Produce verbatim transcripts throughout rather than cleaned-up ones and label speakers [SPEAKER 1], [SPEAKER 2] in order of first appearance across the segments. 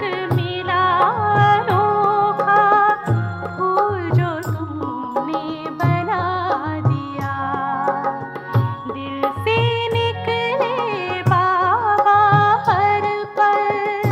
[SPEAKER 1] मिला अनोखा, फूल जो तुमने बना दिया। दिल से निकले बाबा हर पल।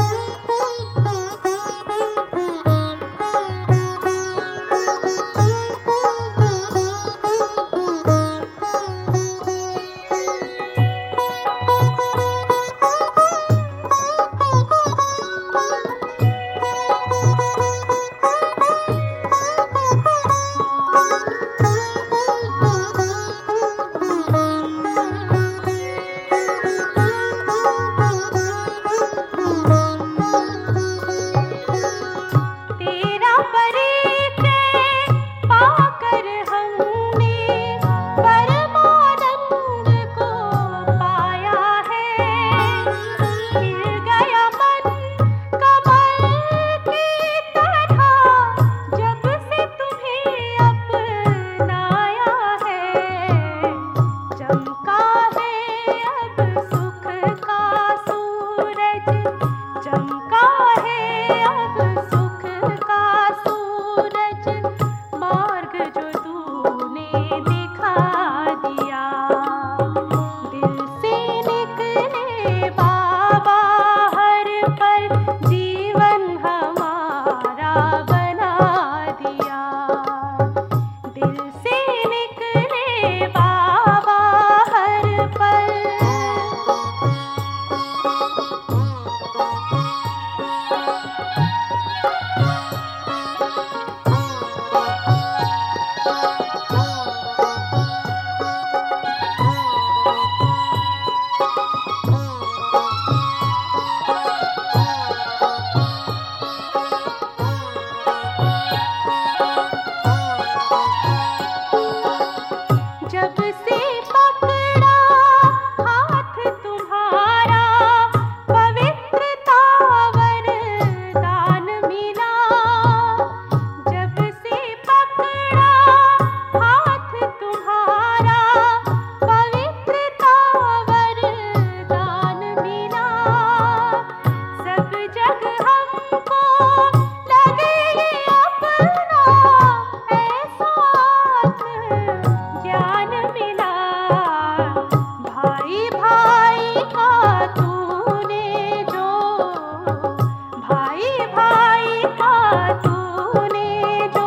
[SPEAKER 1] तेरा परिचय पाकर हमने परमानंद को पाया है। खिल गया मन कमल की तरह, जब से तुम्हें अपनाया है। चमका है अब सुख का सूरज, चमका है अब सुख का सूरज, मार्ग जो तूने दिखा दिया। दिल से निकले बाबा हर पल, जीवन हमारा बना दिया। दिल से निकले बाबा हर पल। जब से पकड़ा हाथ तुम्हारा, पवित्रता वरदान मिला। जब से पकड़ा हाथ तुम्हारा, पवित्रता वरदान मिला। सब जग हमको लगे ये अपना, ऐसा ज्ञान मिला। भाई भाई का तूने जो, भाई भाई का तूने जो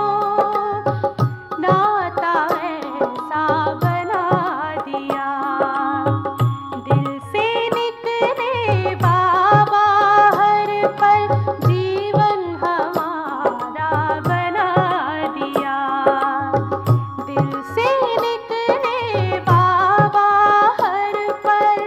[SPEAKER 1] नाता ऐसा बना दिया। दिल से निकले बाबा हर पल, जीवन हमारा बना दिया। दिल से निकले बाबा हर पल।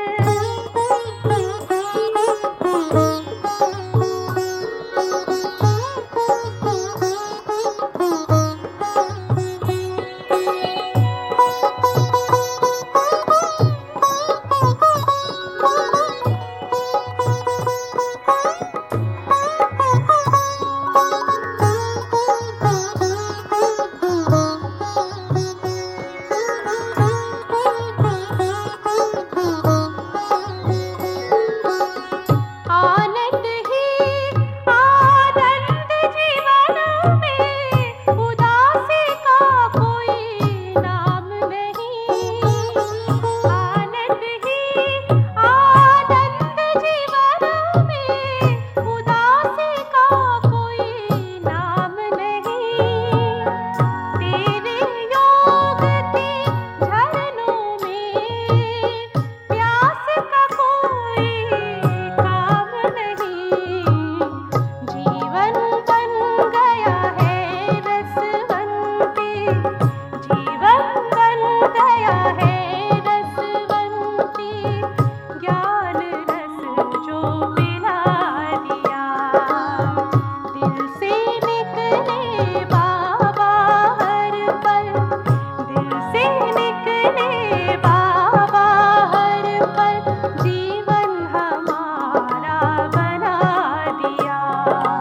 [SPEAKER 1] आनंद ही आनंद जीवन में, उदासी का कोई नाम नहीं। आनंद ही आनंद जीवन में, उदासी का कोई नाम नहीं। तेरे योग के झरनों में, प्यास का कोई काम नहीं। जीवन बन गया है रसवंती, जीवन बन गया है रसवंती, ज्ञान रस जो पिला दिया। दिल से निकले बाबा हर पल, दिल से निकले बाबा हर पल, जीवन हमारा बना दिया।